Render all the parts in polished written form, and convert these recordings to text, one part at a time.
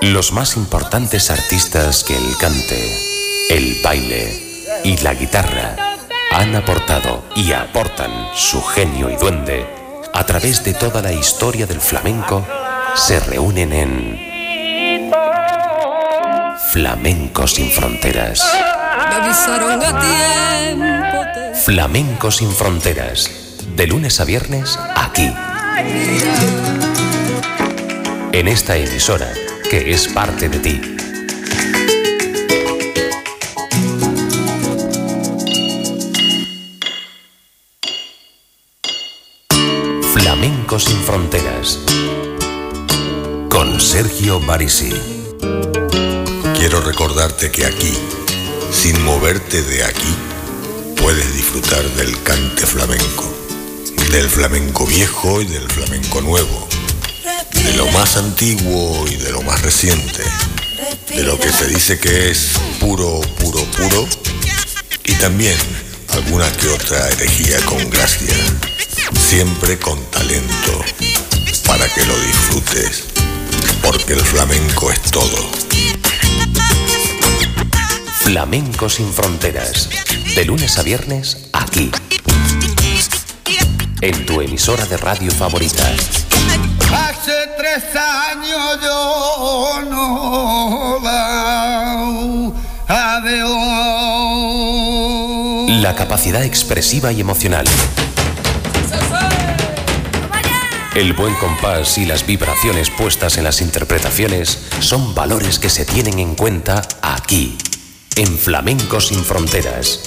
Los más importantes artistas que el cante, el baile y la guitarra han aportado y aportan su genio y duende a través de toda la historia del flamenco, se reúnen en Flamenco sin Fronteras. Flamenco sin Fronteras, de lunes a viernes, aquí. En esta emisora, que es parte de ti. Flamenco sin Fronteras, con Sergio Barisi. Quiero recordarte que aquí, sin moverte de aquí, puedes disfrutar del cante flamenco, del flamenco viejo y del flamenco nuevo, de lo más antiguo y de lo más reciente, de lo que se dice que es puro, puro, puro, y también alguna que otra herejía con gracia, siempre con talento, para que lo disfrutes, porque el flamenco es todo. Flamenco sin Fronteras, de lunes a viernes, aquí, en tu emisora de radio favorita. Hace 3 años yo no la veo. La capacidad expresiva y emocional, el buen compás y las vibraciones puestas en las interpretaciones son valores que se tienen en cuenta aquí, en Flamenco sin Fronteras.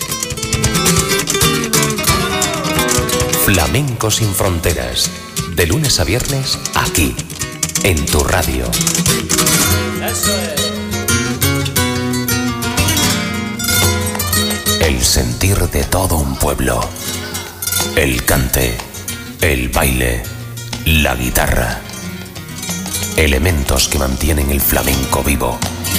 Flamenco sin Fronteras, de lunes a viernes, aquí, en tu radio. Eso es. El sentir de todo un pueblo, el cante, el baile, la guitarra, elementos que mantienen el flamenco vivo.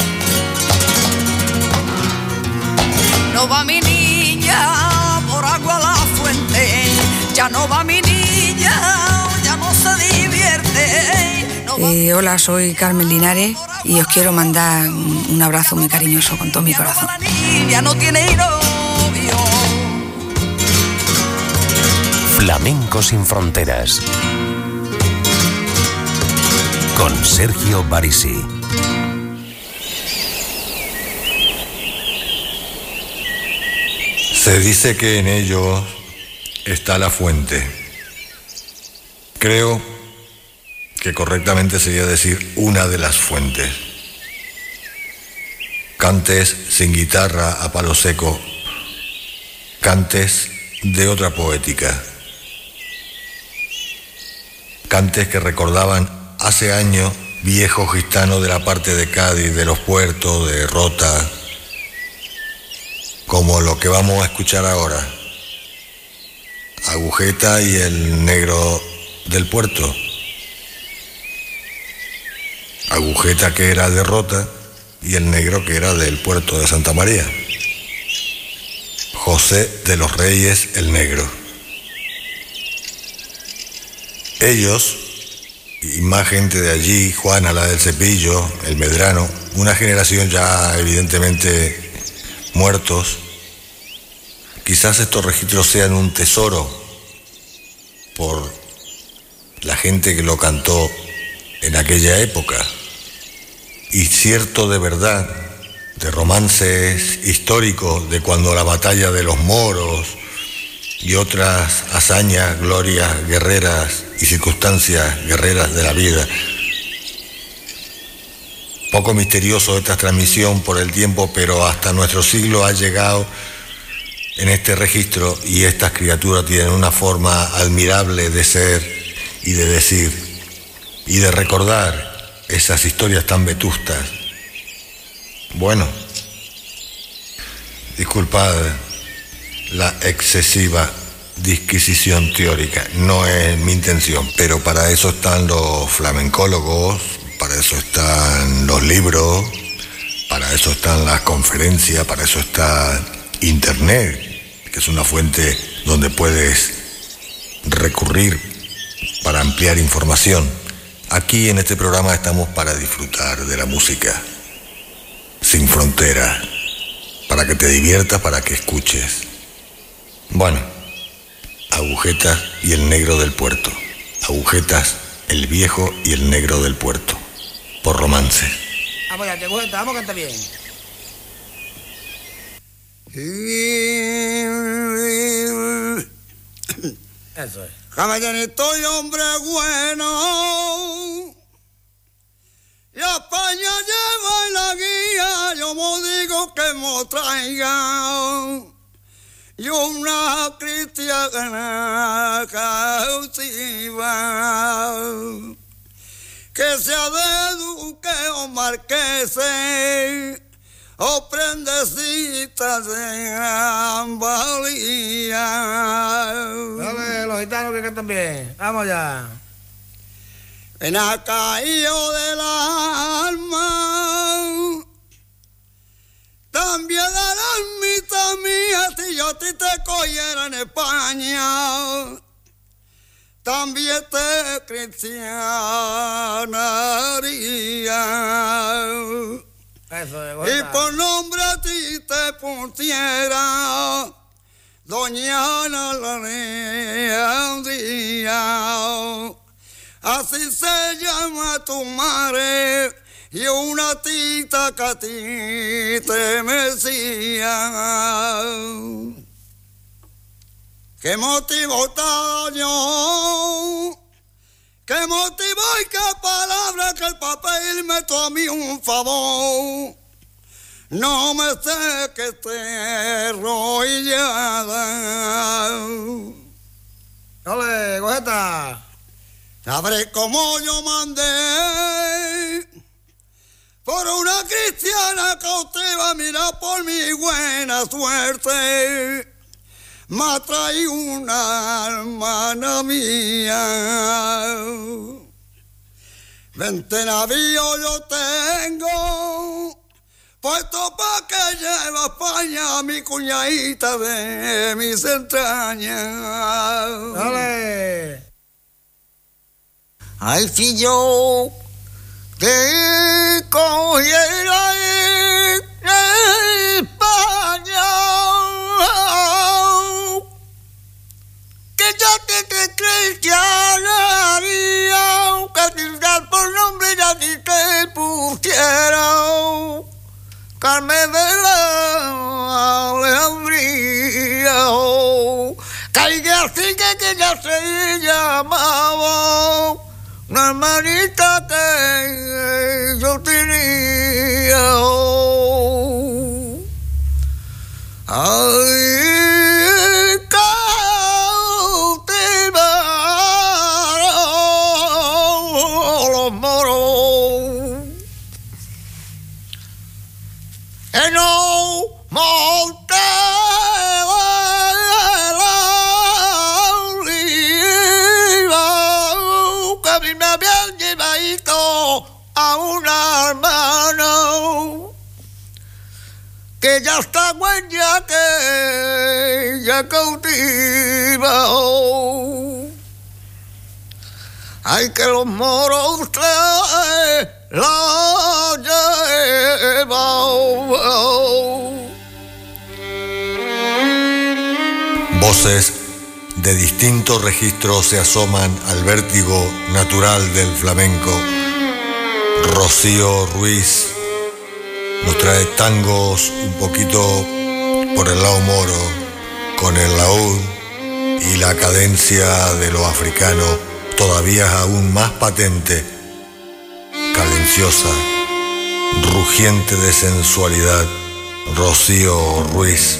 No va mi niña por agua a la fuente, ya no va mi niña, ya no se divierte. Hola, soy Carmen Linares y os quiero mandar un abrazo muy cariñoso con todo mi corazón. Ya no tiene novio. Flamenco sin Fronteras, con Sergio Barisi. Se dice que en ellos está la fuente. Creo que correctamente sería decir una de las fuentes. Cantes sin guitarra a palo seco, cantes de otra poética, cantes que recordaban hace años viejos gitanos de la parte de Cádiz, de los puertos, de Rota, como lo que vamos a escuchar ahora, Agujeta y el negro del puerto. Agujeta, que era de Rota, y el negro, que era del puerto de Santa María. José de los Reyes el Negro. Ellos, y más gente de allí, Juana la del Cepillo, el Medrano, una generación ya evidentemente muertos. Quizás estos registros sean un tesoro por la gente que lo cantó en aquella época, y cierto de verdad, de romances históricos de cuando la batalla de los moros y otras hazañas, glorias guerreras y circunstancias guerreras de la vida. Poco misterioso esta transmisión por el tiempo, pero hasta nuestro siglo ha llegado en este registro, y estas criaturas tienen una forma admirable de ser y de decir y de recordar esas historias tan vetustas. Bueno, disculpad la excesiva disquisición teórica, no es mi intención, pero para eso están los flamencólogos, para eso están los libros, para eso están las conferencias, para eso está Internet, que es una fuente donde puedes recurrir para ampliar información. Aquí en este programa estamos para disfrutar de la música, sin frontera, para que te diviertas, para que escuches. Bueno, Agujetas y el negro del puerto. Agujetas, el viejo y el negro del puerto. Por Romance. Vamos ya, vamos a cantar bien. Eso es. Caballerito y hombre bueno, y a España lleva en la guía, yo me digo que me traiga, y una cristiana cautiva, que sea de duque o marquese, o prendecitas de gran valía. Dale, los gitanos que cantan bien. Vamos ya. En ha caído del alma, también de la almita mía, si yo a ti te cogiera en España, también te cristianaría. Eso, Y por nombre a ti te pusiera Doña Ana Leandría. Así se llama tu madre y una tita que a ti te mecía. ¿Qué motivo te yo? ¿Qué motivo y qué palabra que el papel me toma a mí un favor? No me sé que esté arrollada. Dale, Gojeta. Sabré cómo yo mandé por una cristiana cautiva, mira por mi buena suerte. Me trae una hermana mía. 20 navíos yo tengo, puesto pa' que lleve a España a mi cuñadita de mis entrañas. Dale. Ay, si yo te cogiera en España, que ya te cristianaría, que tendrás por nombre ya ni te pusiera Carmen de la Alejandría, que así que ya se llamaba una hermanita que yo tenía. Ay, cautivaron los moros en un monte de la oliva, que a mí me habían llevado a una hermana que ya está huella, que ya cautiva. Hay que los moros la llevan. Voces de distintos registros se asoman al vértigo natural del flamenco. Rocío Ruiz nos trae tangos un poquito por el lado moro, con el laúd y la cadencia de lo africano todavía aún más patente, cadenciosa, rugiente de sensualidad. Rocío Ruiz.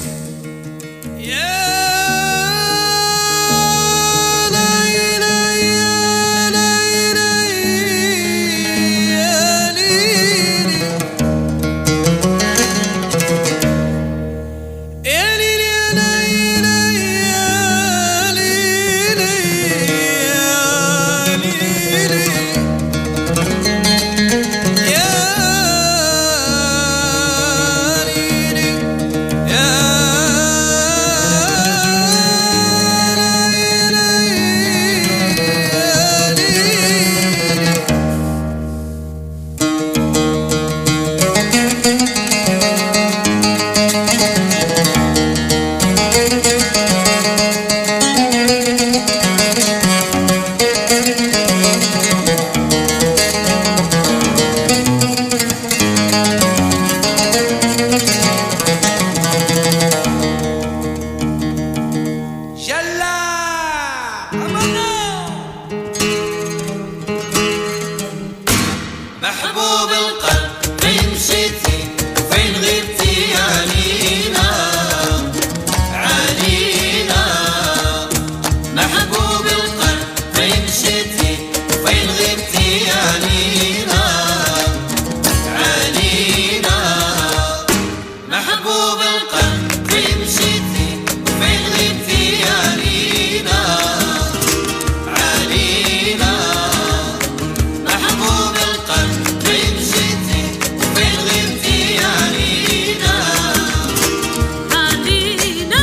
Yeah. محبوب القلب فين مشيتي وفين غبتي علينا علينا محبوب القلب فين مشيتي وفين غبتي علينا علينا محبوب القلب فين مشيتي وفين غبتي علينا علينا محبوب القلب فين مشيتي وفين غبتي علينا علينا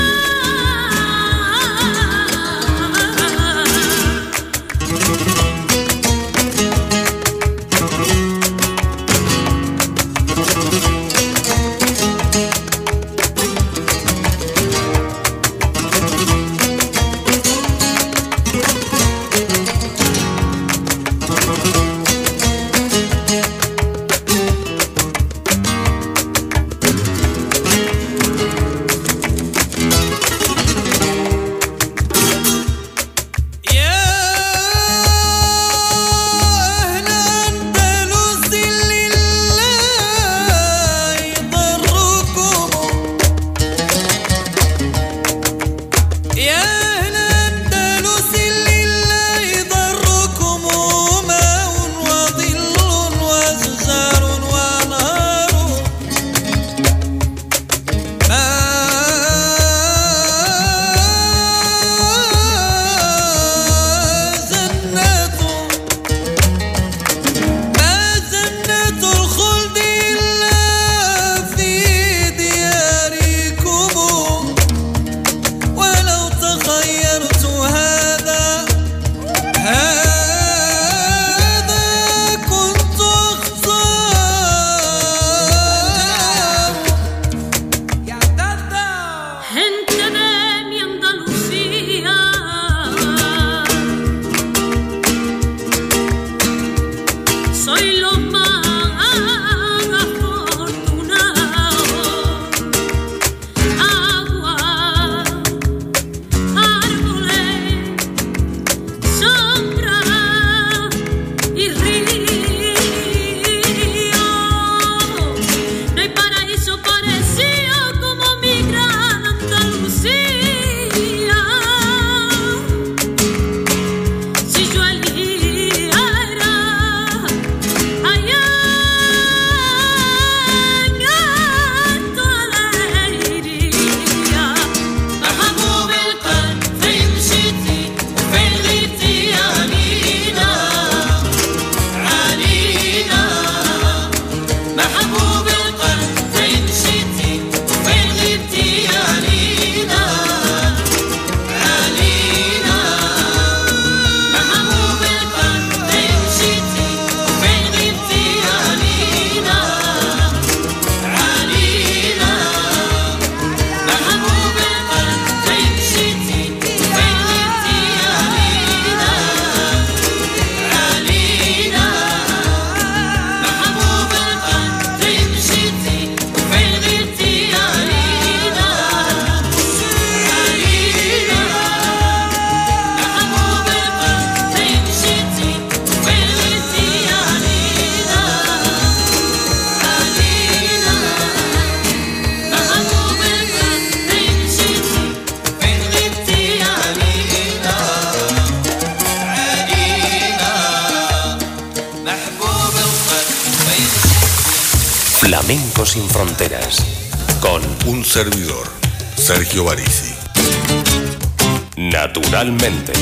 Flamenco sin fronteras, con un servidor, Sergio Barisi. Naturalmente.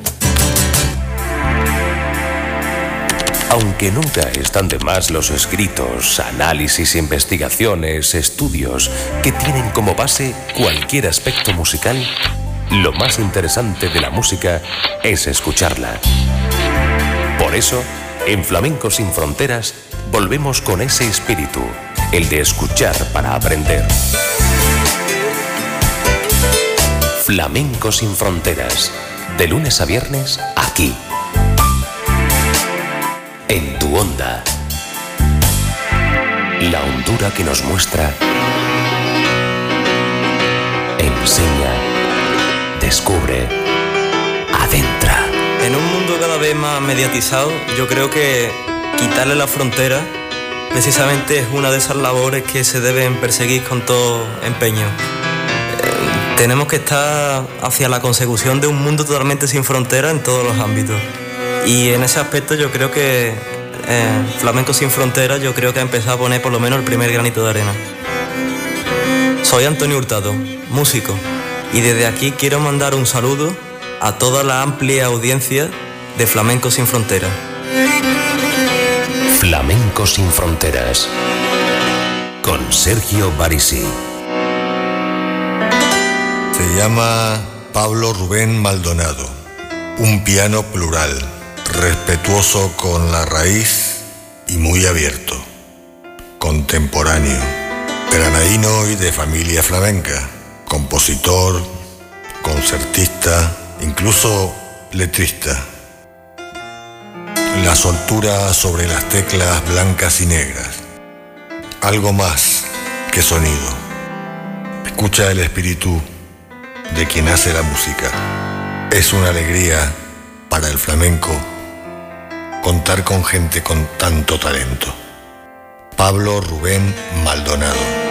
Aunque nunca están de más los escritos, análisis, investigaciones, estudios que tienen como base cualquier aspecto musical, lo más interesante de la música es escucharla. Por eso, en Flamenco sin Fronteras, volvemos con ese espíritu, el de escuchar para aprender. Flamenco sin Fronteras, de lunes a viernes, aquí, en tu onda. La hondura que nos muestra, enseña, descubre, adentra. En un mundo cada vez más mediatizado, yo creo que quitarle la frontera precisamente es una de esas labores que se deben perseguir con todo empeño. Tenemos que estar hacia la consecución de un mundo totalmente sin fronteras en todos los ámbitos. Y en ese aspecto yo creo que Flamenco Sin Fronteras yo creo que ha empezado a poner por lo menos el primer granito de arena. Soy Antonio Hurtado, músico, y desde aquí quiero mandar un saludo a toda la amplia audiencia de Flamenco Sin Fronteras. Flamenco Sin Fronteras con Sergio Barisi. Se llama Pablo Rubén Maldonado. Un piano plural, respetuoso con la raíz y muy abierto. Contemporáneo, granadino y de familia flamenca. Compositor, concertista, incluso letrista. La soltura sobre las teclas blancas y negras. Algo más que sonido. Escucha el espíritu de quien hace la música. Es una alegría para el flamenco contar con gente con tanto talento. Pablo Rubén Maldonado.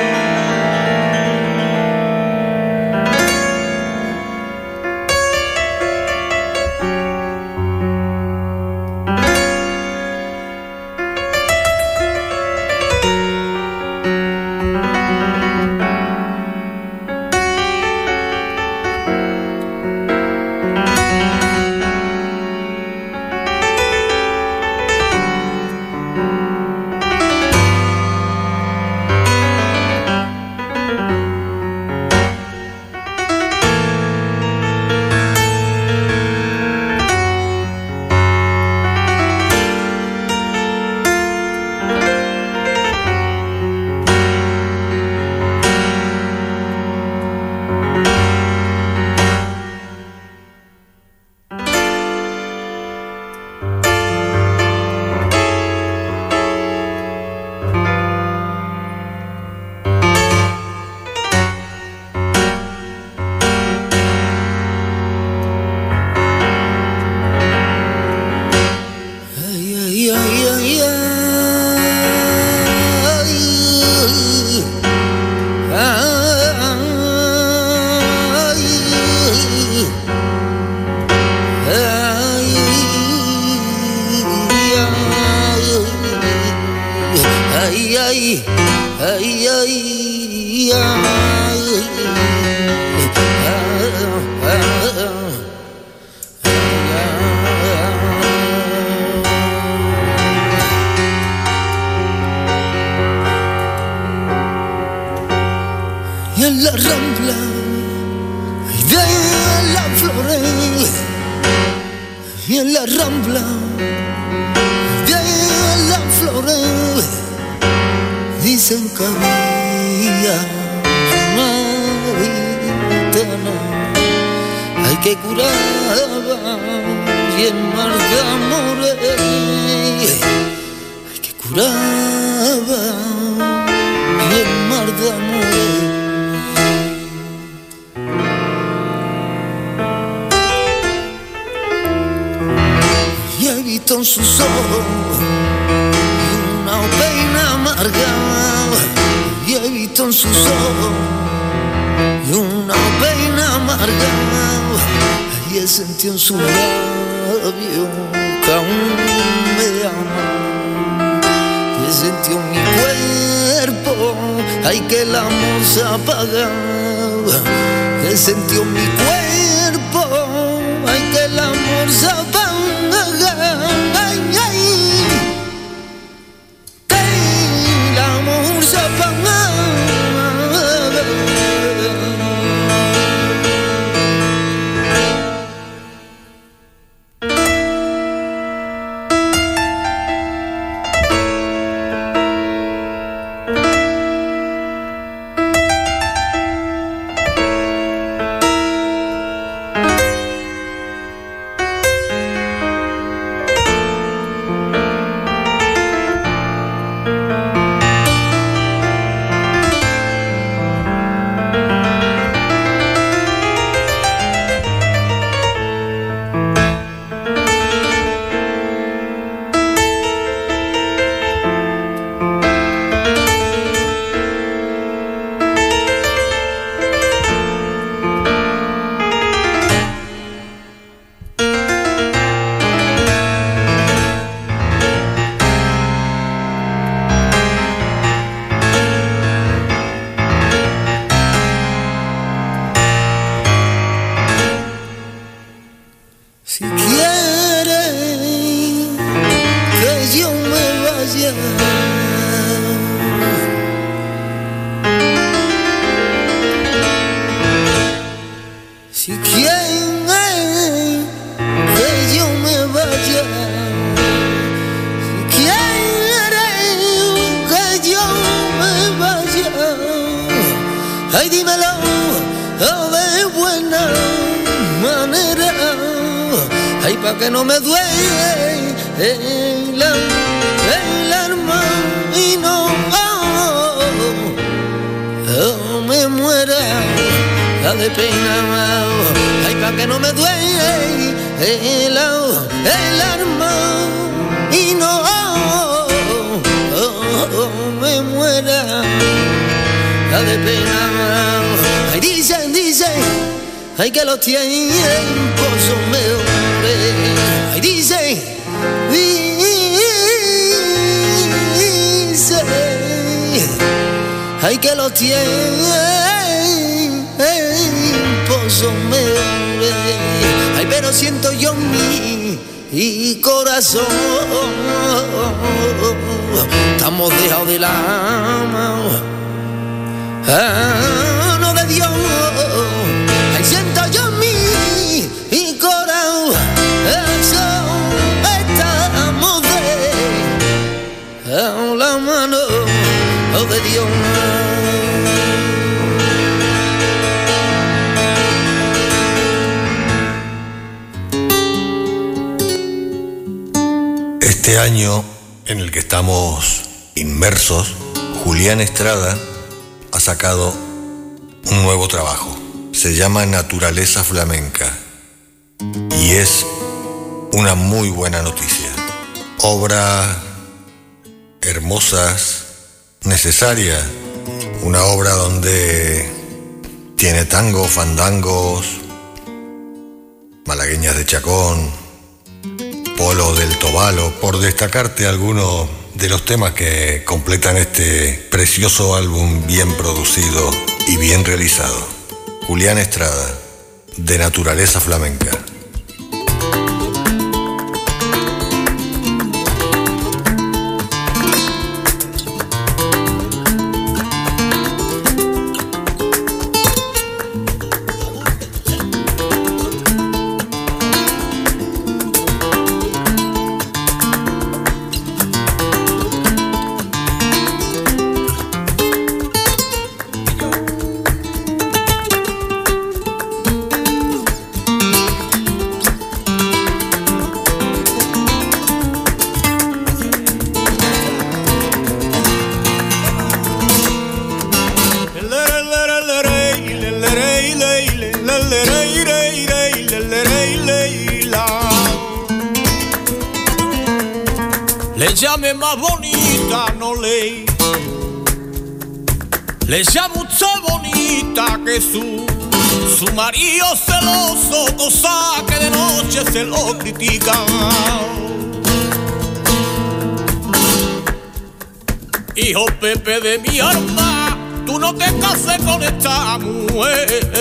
Y en la rambla de la Flores, y en la rambla de la Flores, dicen que había una ventana, hay que curaba y en mar de amores, hay que curaba y en mar de amores. En sus ojos una pena amarga, y he visto en sus ojos una pena amarga, y he sentido en su labio que aún me ama, y he sentido en mi cuerpo, ay, que el amor se apaga, he sentido en mi cuerpo, ay, que el amor se apaga. Si quieren que yo me vaya, si quieren que yo me vaya, ay dímelo de buena manera, ay pa' que no me duele el alma y no me muera de pena, ay pa' que no me duele el alma y no me muera de pena. Ay dicen, ay que los tiempos son mejores, ay dicen, ay que los tiempos son mejores, ay pero siento yo mi corazón, estamos dejados de la mano de Dios, ay siento yo mi corazón, estamos de la mano de Dios. Este año en el que estamos inmersos, Julián Estrada ha sacado un nuevo trabajo. Se llama Naturaleza Flamenca y es una muy buena noticia. Obras hermosas, necesarias, una obra donde tiene tango, fandangos, malagueñas de Chacón, Polo del Tobalo, por destacarte algunos de los temas que completan este precioso álbum bien producido y bien realizado. Julián Estrada, de Naturaleza Flamenca. llame más bonita, no le llamo usted bonita que su marido celoso, cosa que de noche se lo critica. Hijo Pepe de mi alma, tú no te cases con esta mujer.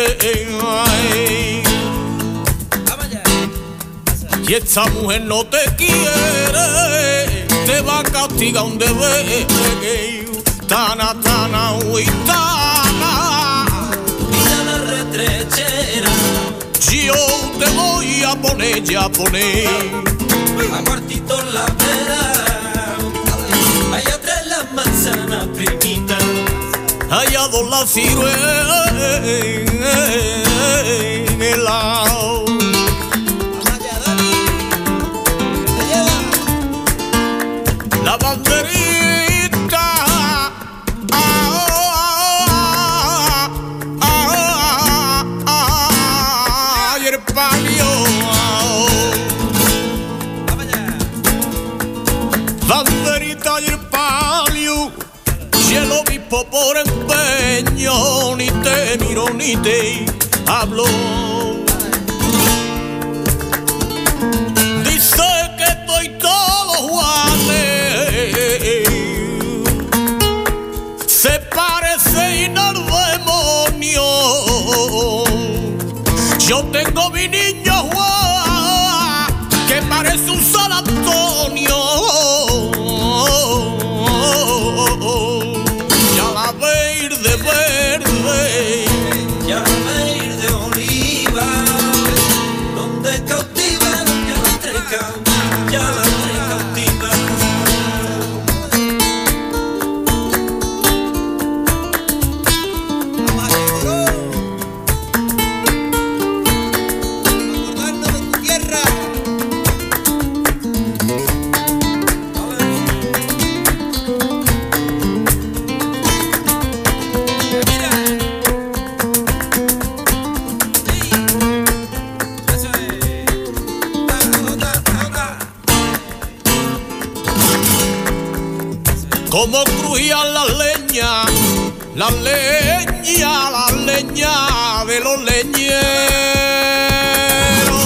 Y esta mujer no te quiere, te va a castigar un deber. Tana, tana, huitana, mira la retrechera. Yo te voy a poner, ya poner a cuartito la pera, allá tres las manzanas primitas, allá dos las ciruelas en el lado. La banderita, y el palio, banderita y el palio, y el obispo por empeño, ni te miro ni te hablo. Dice que estoy todo Juanes, se parece y no demonio. Yo tengo mi niño Juan, que parece un San Antonio. Ya la verde, verde, ya la verde oliva, como crujían las leñas de los leñeros.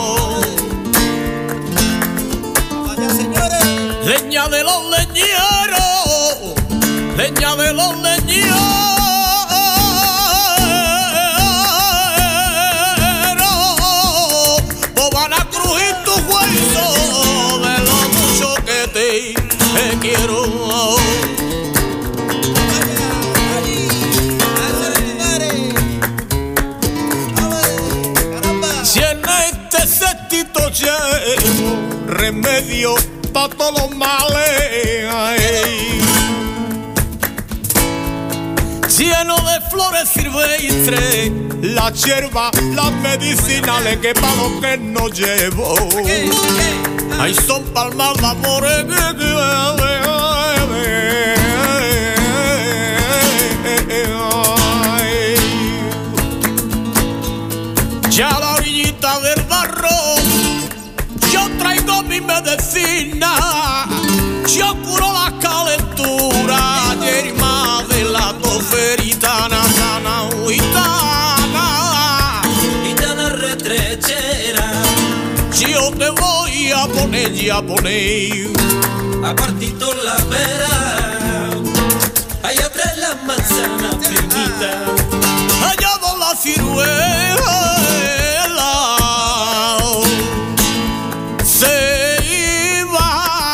Leña de los leñeros, leña de los leñeros. Pues van a crujir tus huesos de lo mucho que te quiero. Si en este cestito llevo remedio pa' todos los males, lleno de flores silvestres, la hierba, las medicinales que pa' lo que no llevo. Ahí son palmas de amores ya a la orillita del barro yo traigo mi medicina, yo curo la calentura, yerma de la toferitana, sana gitana retrechera. Yo te voy a poner a cuartito la pera, allá trae la manzana primita, allá va la ciruela. Se iba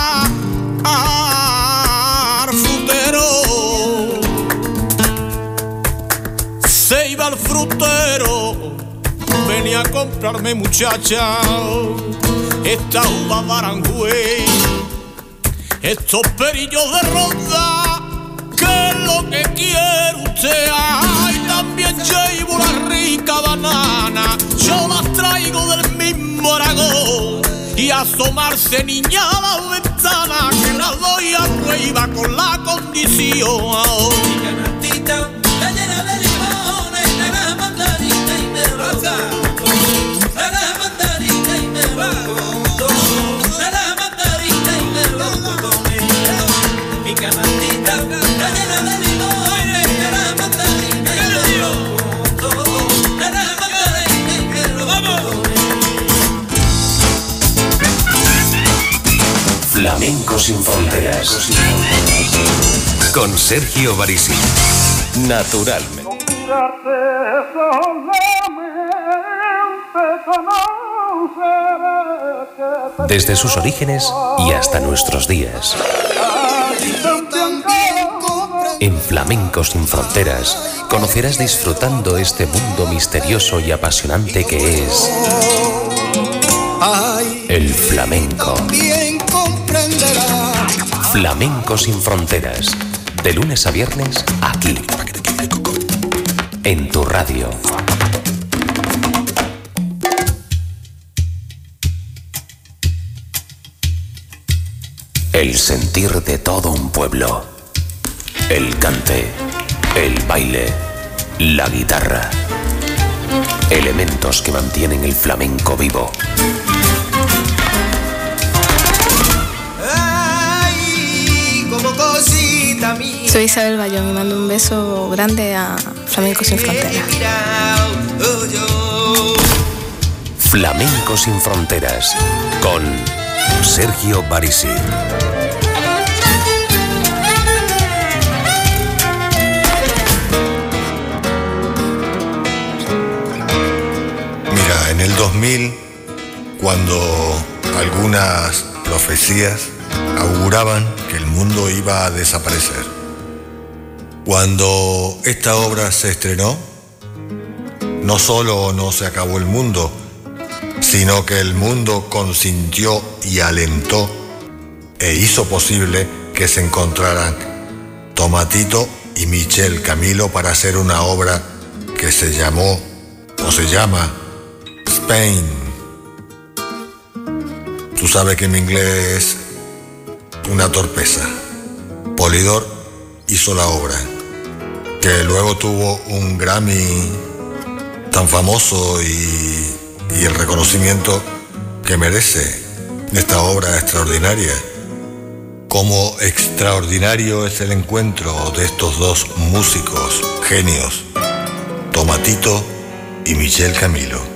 al frutero, venía a comprarme, muchacha, esta uva Baranjue, estos perillos de ronda, que es lo que quiere usted. Ay, también llevo la rica banana, yo las traigo del mismo Aragón, y asomarse niña a la ventana, que la doy a prueba con la condición. Mi canastita está llena de limones, naranja, mandarina y melocotón, naranja, mandarina y melocotón, naranja, mandarina y melocotón. Mi canastita está llena de limones, naranja, mandarina y melocotón, naranja, mandarina y melocotón. Flamenco sin fronteras. Con Sergio Barisi. Naturalmente. Desde sus orígenes y hasta nuestros días. En Flamenco sin fronteras conocerás disfrutando este mundo misterioso y apasionante que es el flamenco. Flamenco sin fronteras, de lunes a viernes, aquí, en tu radio. El sentir de todo un pueblo, el cante, el baile, la guitarra, elementos que mantienen el flamenco vivo. Soy Isabel Bayón y mando un beso grande a Flamenco sin fronteras. Flamenco sin fronteras con Sergio Barisi. Mira, en el 2000, cuando algunas profecías auguraban que el mundo iba a desaparecer, cuando esta obra se estrenó, no solo no se acabó el mundo, sino que el mundo consintió y alentó e hizo posible que se encontraran Tomatito y Michel Camilo para hacer una obra que se llamó, o se llama, Spain. Tú sabes que mi inglés es una torpeza. Polydor hizo la obra, que luego tuvo un Grammy tan famoso y el reconocimiento que merece esta obra extraordinaria, cómo extraordinario es el encuentro de estos dos músicos, genios, Tomatito y Michel Camilo.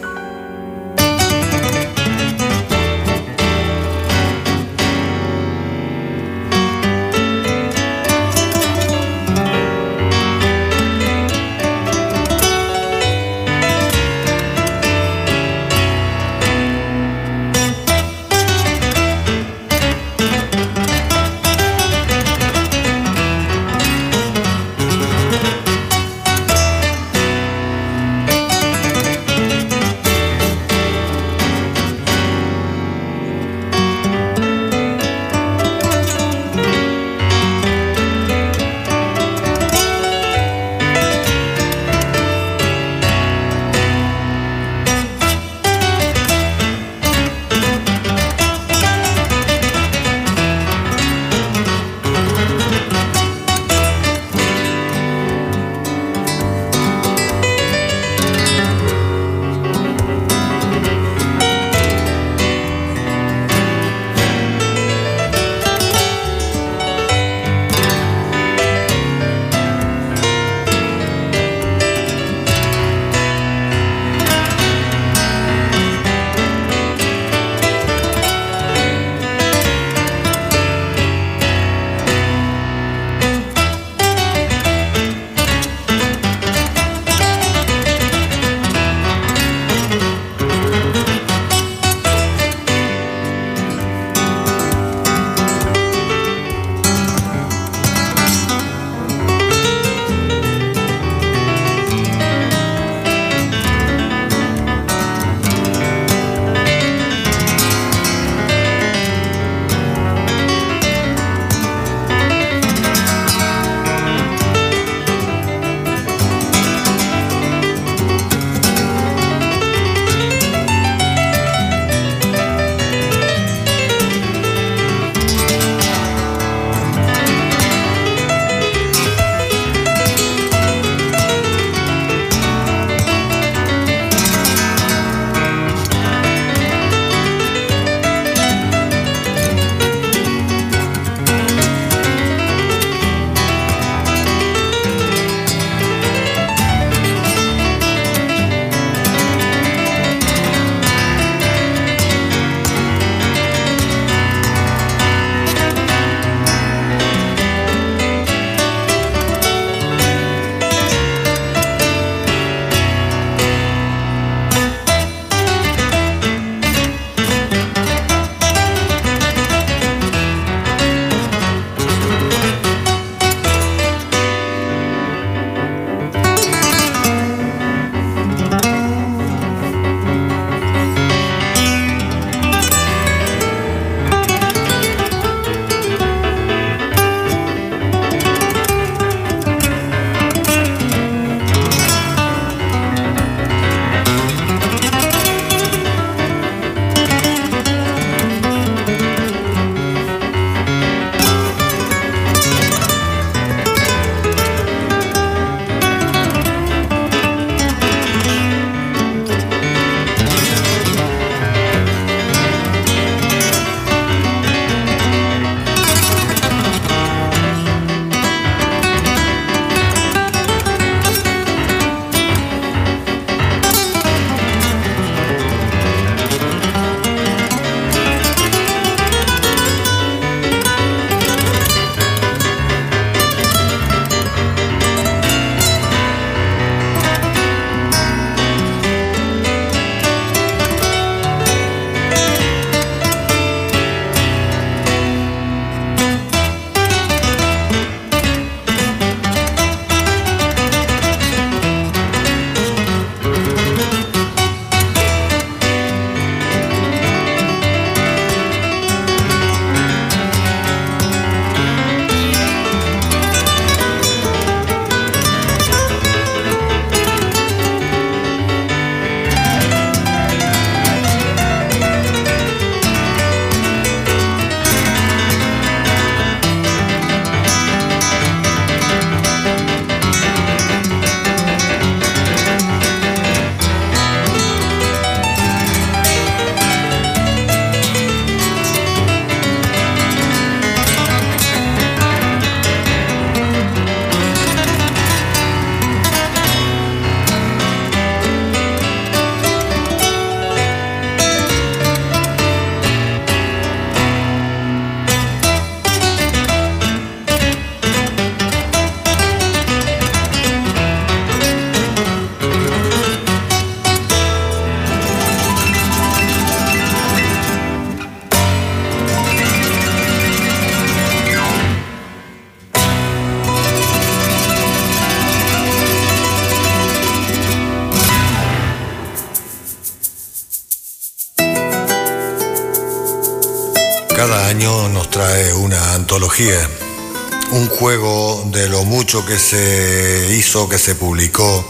Cada año nos trae una antología, un juego de lo mucho que se hizo, que se publicó,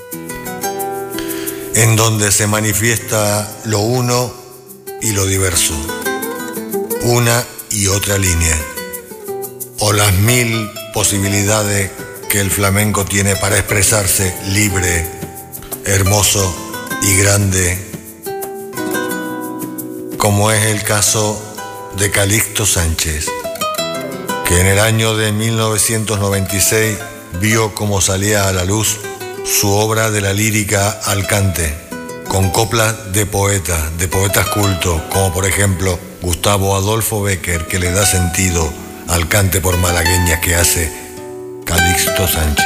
en donde se manifiesta lo uno y lo diverso, una y otra línea, o las mil posibilidades que el flamenco tiene para expresarse libre, hermoso y grande, como es el caso de Calixto Sánchez, que en el año de 1996 vio cómo salía a la luz su obra de la lírica al cante, con coplas de poetas cultos, como por ejemplo Gustavo Adolfo Bécquer, que le da sentido al cante por malagueñas que hace Calixto Sánchez.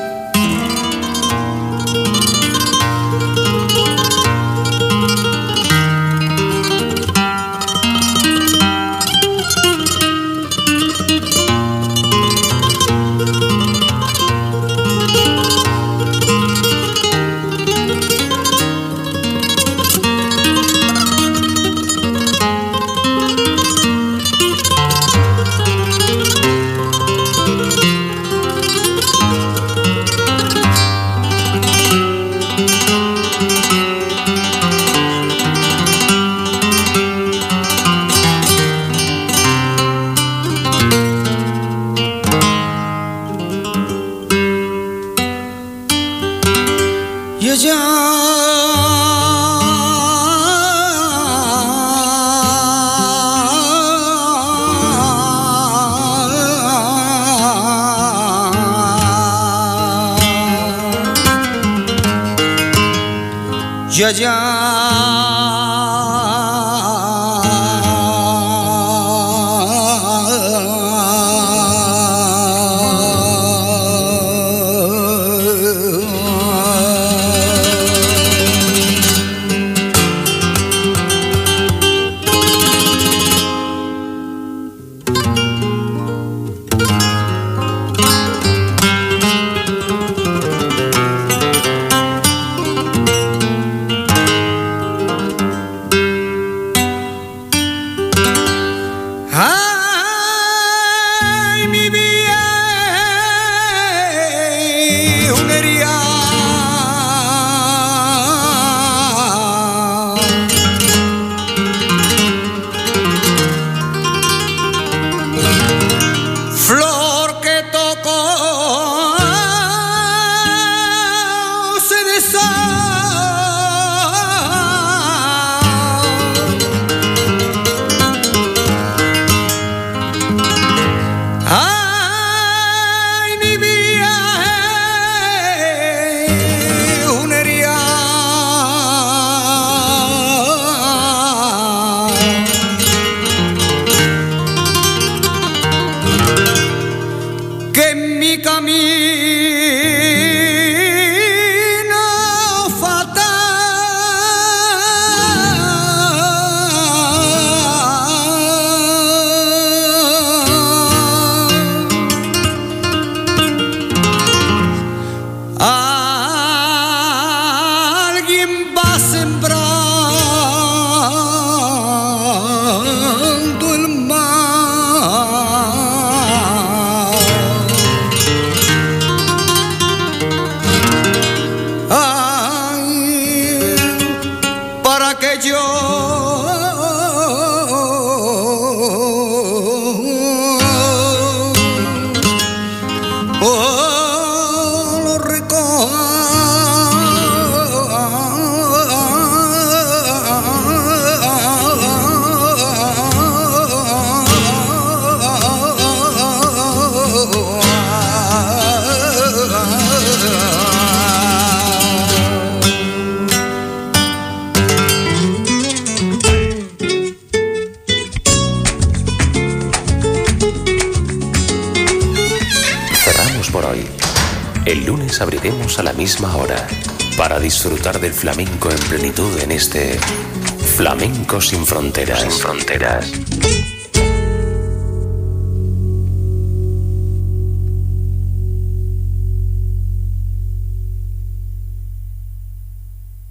Abriremos a la misma hora para disfrutar del flamenco en plenitud en este Flamenco sin fronteras. Sin fronteras.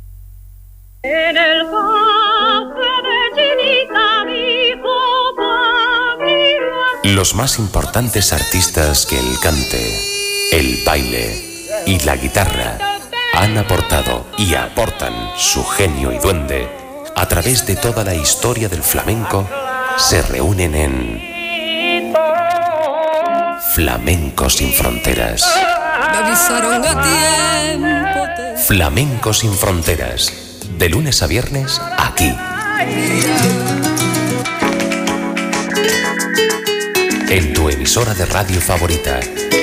En el café de Chinica mi papá Los más importantes artistas que el cante, el baile y la guitarra han aportado y aportan su genio y duende a través de toda la historia del flamenco, se reúnen en Flamenco sin Fronteras. Flamenco sin Fronteras, de lunes a viernes, aquí. En tu emisora de radio favorita.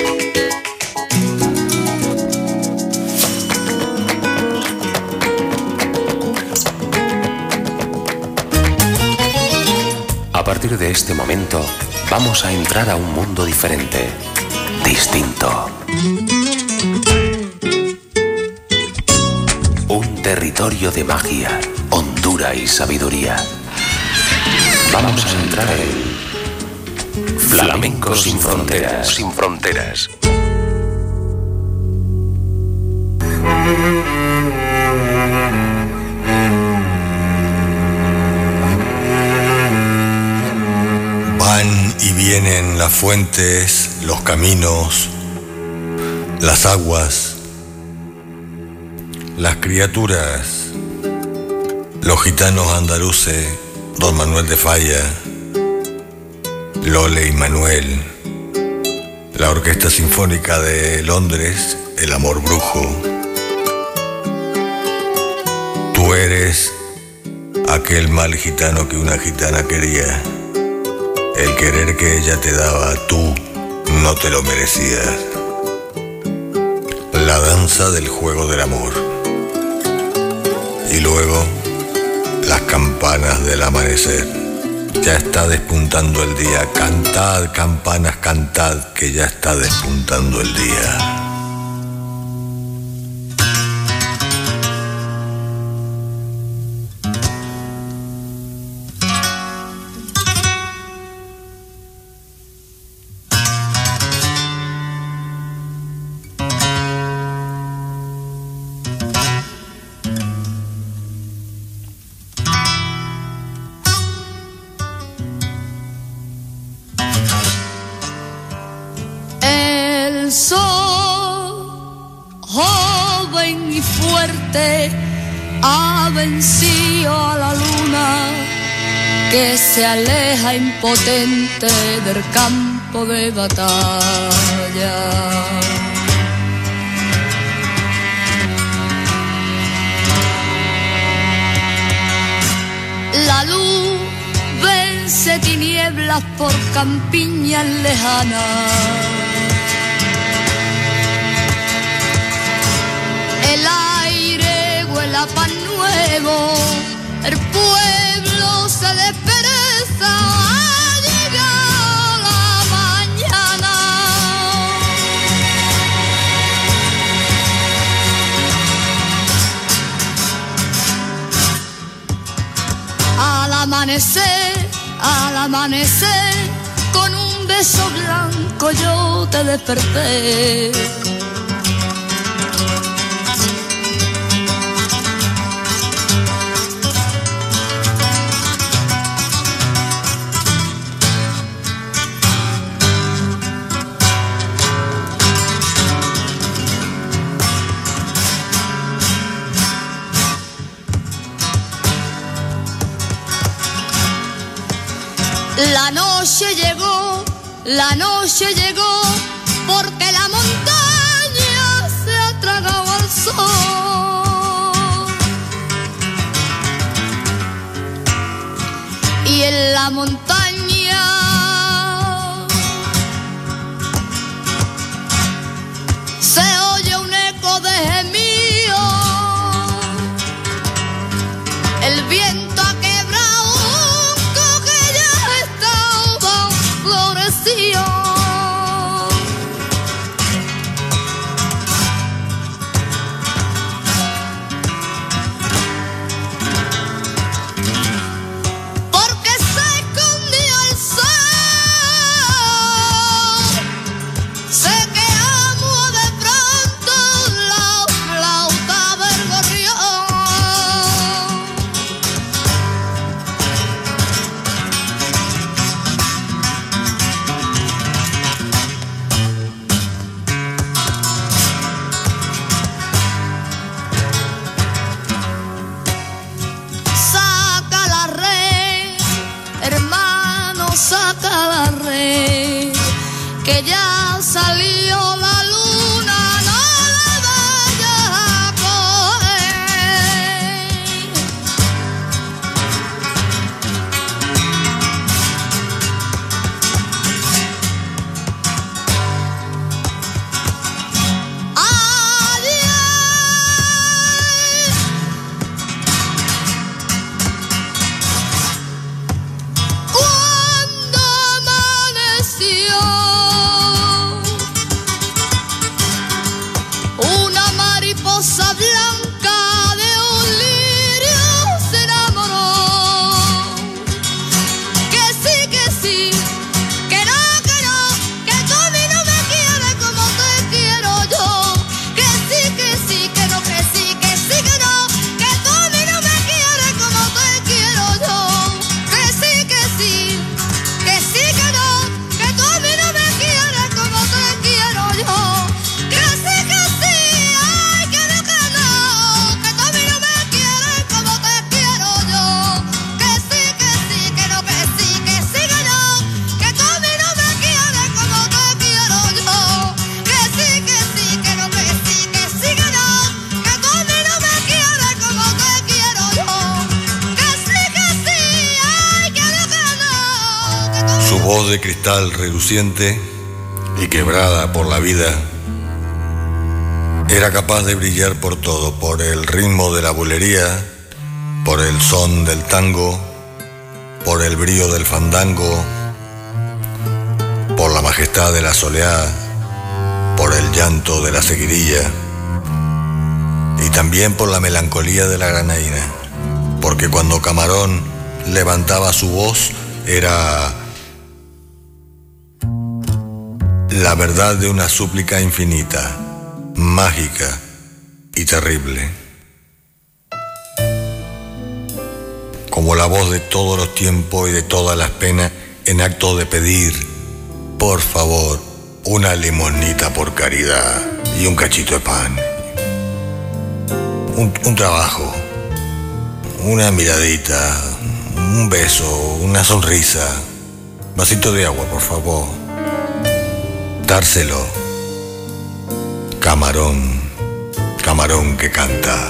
A partir de este momento, vamos a entrar a un mundo diferente, distinto. Un territorio de magia, hondura y sabiduría. Vamos a entrar en Flamenco sin Fronteras. Sin Fronteras. Van y vienen las fuentes, los caminos, las aguas, las criaturas, los gitanos andaluces, Don Manuel de Falla, Lole y Manuel, la Orquesta Sinfónica de Londres, El Amor Brujo. Tú eres aquel mal gitano que una gitana quería. El querer que ella te daba, tú no te lo merecías. La danza del juego del amor. Y luego, las campanas del amanecer. Ya está despuntando el día. Cantad, campanas, cantad, que ya está despuntando el día. Ha vencido a la luna que se aleja impotente del campo de batalla. La luz vence tinieblas por campiñas lejanas. El aire huele a pan nuevo, el pueblo se despereza, ha llegado la mañana. Al amanecer, con un beso blanco yo te desperté. La noche llegó, porque la montaña se ha tragado al sol. Y en la montaña se oye un eco de gemido. El viento ha quebrado un coque ya estaba florecido. Porque se escondió que ya salió la luna, no la vayas a coger. Cuando amaneció, una mariposa blanca de un lirio se enamoró. Que sí, que no, que tú a mí no me quieres como te quiero yo. Que sí, que no, que sí, que no, que tú a mí no me quieres como te quiero yo. Que sí, que no, que tú a mí no me quieres como te quiero yo. Que sí, ay, que no, que tú a mí no me quieres como te quiero yo. Que sí, que no, que no, que tú a mí no me quieres como te quiero yo. Que sí, que no, que no, que tú a mí no me quieres como te quiero yo. Que sí, ay, que no, que no. Su voz de cristal reluciente y quebrada por la vida era capaz de brillar por todo, por el ritmo de la bulería, por el son del tango, por el brío del fandango, por la majestad de la soleá, por el llanto de la seguirilla y también por la melancolía de la granaína, porque cuando Camarón levantaba su voz era la verdad de una súplica infinita, mágica y terrible. Como la voz de todos los tiempos y de todas las penas en acto de pedir, por favor, una limonita por caridad y un cachito de pan. Un trabajo, una miradita, un beso, una sonrisa, vasito de agua, por favor. Dárselo. Camarón, camarón que canta.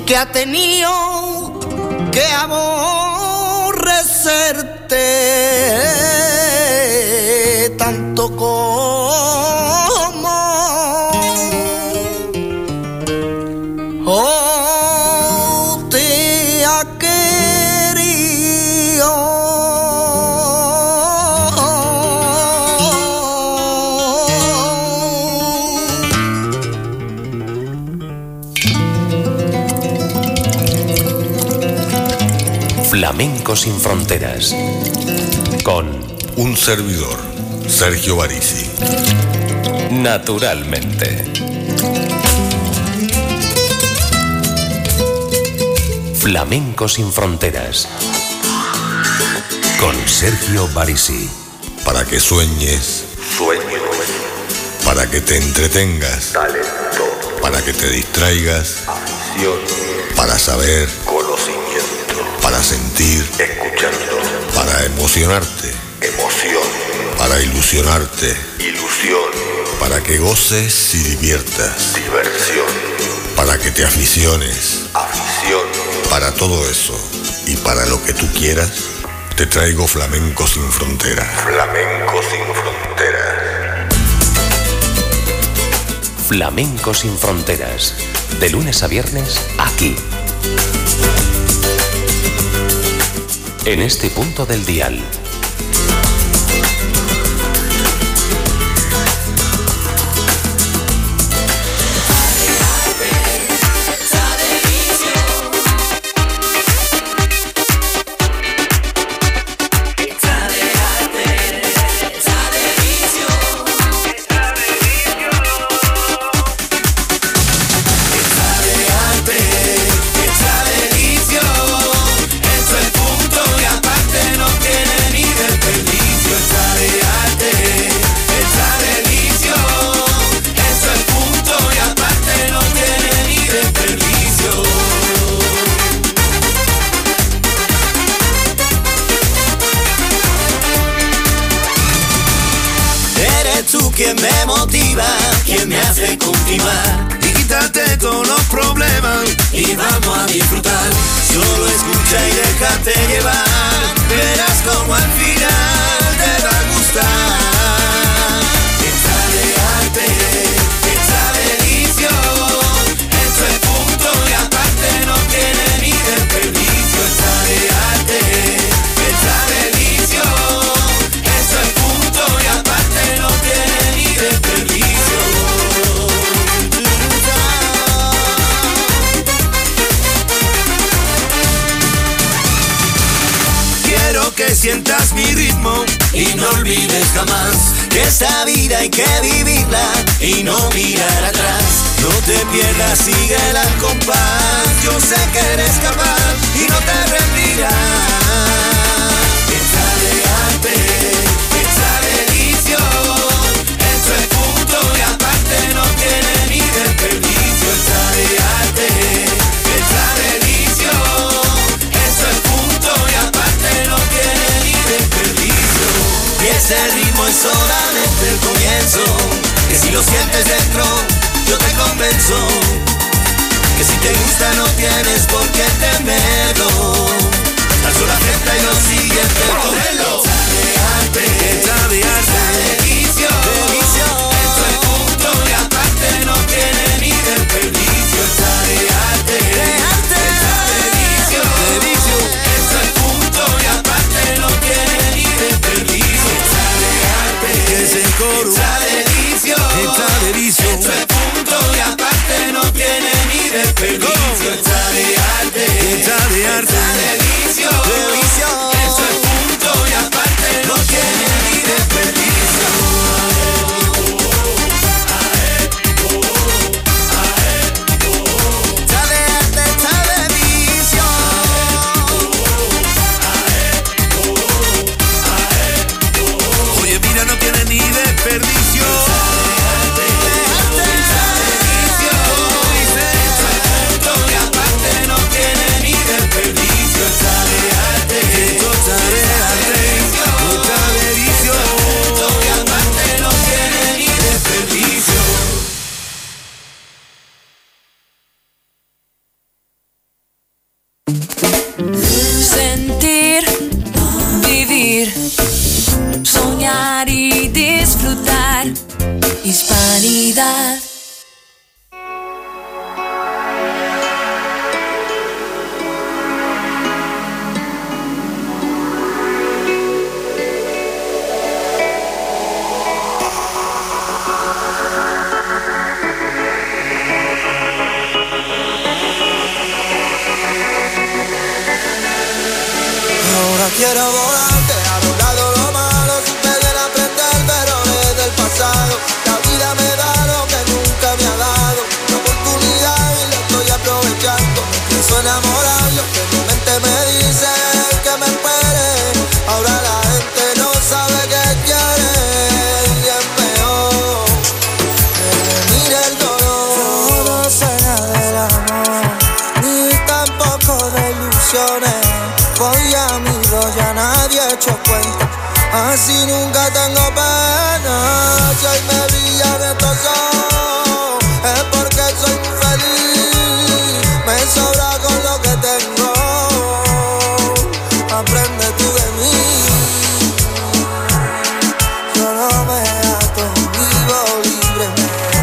que ha tenido que aborrecerte tanto como te ha querido. Flamenco sin fronteras. Con un servidor, Sergio Barisi. Naturalmente. Flamenco sin fronteras. Con Sergio Barisi. Para que sueñes, Sueño. para que te entretengas, Talento. para que te distraigas, Afición. para saber, Conocimiento. para sentir, Escuchando. para emocionarte, Emoción. para ilusionarte, Ilusión. para que goces y diviertas, Diversión. para que te aficiones. Afición. Para todo eso y para lo que tú quieras, te traigo Flamenco sin fronteras. Flamenco sin fronteras. Flamenco sin fronteras. De lunes a viernes, aquí. En este punto del dial. Quien me motiva, quien me hace continuar y quitarte todos los problemas y vamos a disfrutar. Solo escucha y déjate llevar, verás como al final te va a gustar. Extra de arte, extra delicio, esto es punto y aparte no tiene ni desperdicio. Extra de arte, extra delicio, esto es punto y aparte no tiene desperdicio. Quiero que sientas mi ritmo y no olvides jamás que esta vida hay que vivirla y no mirar atrás. No te pierdas, síguela al compás. Yo sé que eres capaz y no te rendirás. Extra de arte, extra delicio, esto es punto y aparte no tiene ni desperdicio. Extra de arte, extra delicio, esto es punto y aparte no tiene ni desperdicio. Y ese ritmo es solamente el comienzo, que si lo sientes dentro, yo te convenzo, que si te gusta no tienes por qué temerlo. Alzo la frente y lo siguiente, cógelo. Extra de arte, delicio, esto es punto y aparte no tiene ni desperdicio. Extra de arte, extra delicio, esto es punto y aparte no tiene ni desperdicio. Extra de arte, que es el coro, extra delicio, esto es punto y aparte no tiene ni desperdicio. Extra de arte, extra delicio, esto es punto vivir, soñar y disfrutar. Hispanidad. Quiero volarte, a un lado lo malo, sin poder aprender, pero desde el pasado. La vida me da lo que nunca me ha dado, una oportunidad y la estoy aprovechando. Me pienso enamorar, lo que mi mente me dice que me espere. Ahora la gente no sabe qué quiere y es peor prevenir el dolor. Yo no sé nada del amor, ni tampoco de ilusiones. Voy a mi ya nadie ha hecho cuenta, así nunca tengo pena. Si hoy me brillan estos ojos, es porque soy muy feliz. Me sobra con lo que tengo, aprende tú de mí. Yo no me ato, vivo libremente.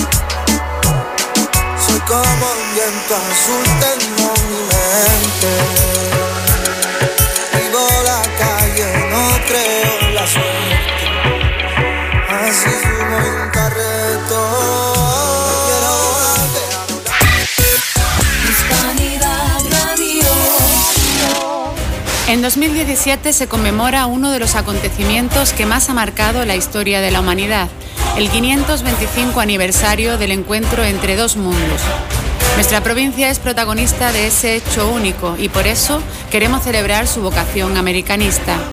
Soy como un viento azul, tengo mi mente. Creo en la suerte, así sumo un carreto. Quiero volarte. Hispanidad Radio. En 2017 se conmemora uno de los acontecimientos que más ha marcado la historia de la humanidad, el 525 aniversario del encuentro entre dos mundos. Nuestra provincia es protagonista de ese hecho único y por eso queremos celebrar su vocación americanista.